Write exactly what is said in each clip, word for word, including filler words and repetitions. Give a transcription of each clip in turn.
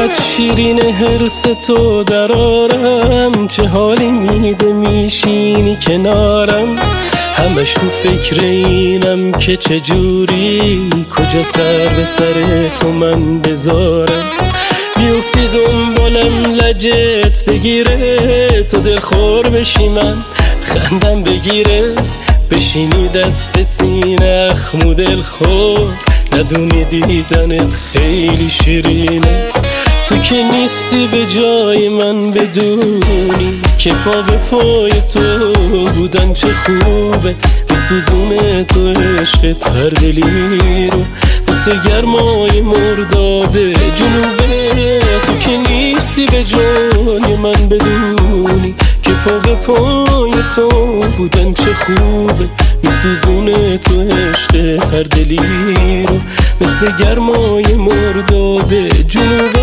از شیرین حرس تو درارم، چه حالی میده میشینی کنارم. همش تو فکر اینم که چجوری کجا سر به سر تو من بذارم. بیفتی دنبالم لجت بگیره، تو دلخور بشی من خندم بگیره. بشینی دست به سینه اخمو دلخور، ندونی دیدنت خیلی شیرینه. تو که نیستی به جای من بدونی که پا به پای تو بودن چه خوبه. بسوزونه تو عشقت هر دلی رو مثل گرمای مرداد جنوبه. تو که نیستی به جای من بدونی که پا به پای تو بودن چه خوبه. میسوزونه تو عشقت هر دلی رو مثل گرمای مرداد جنوبه.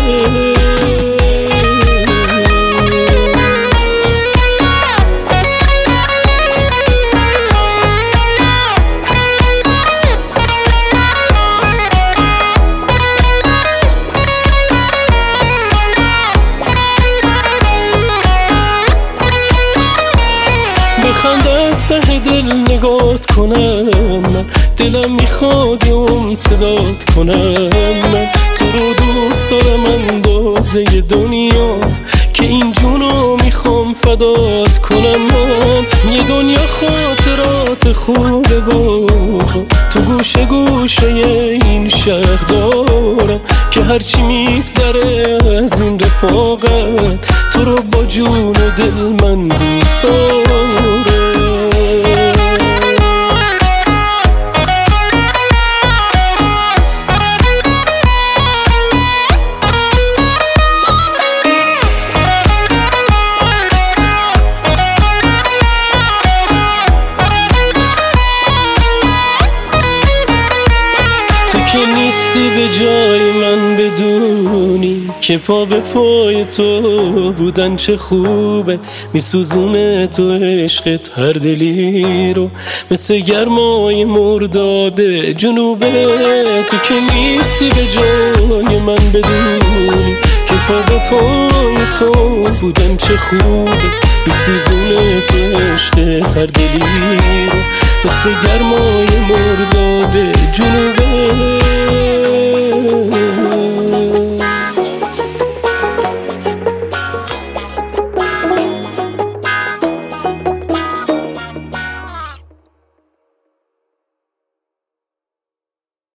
بخند از ته دل نگات کنم من، دلم میخواد یوم صدات کنم من. تو رو دوست دارم اندازه دنیا که این جونو میخوام فدات کنم من. یه دنیا خاطرات خوبه با تو، تو گوشه گوشه این شهر دارم که هرچی میگذره از این رفاقت تو رو با جون و دل من دوست دارم. که نیستی به جای من بدونی که پا به پای تو بودن چه خوبه. میسوزونه تو عشقت هر دلی رو مثل گرمای مرداد جنوبه. تو که نیستی به جای من بدونی که پا به پای تو بودن چه خوبه. میسوزونه تو عشقت هر دلی رو مثل گرمای مرداد جنوبه.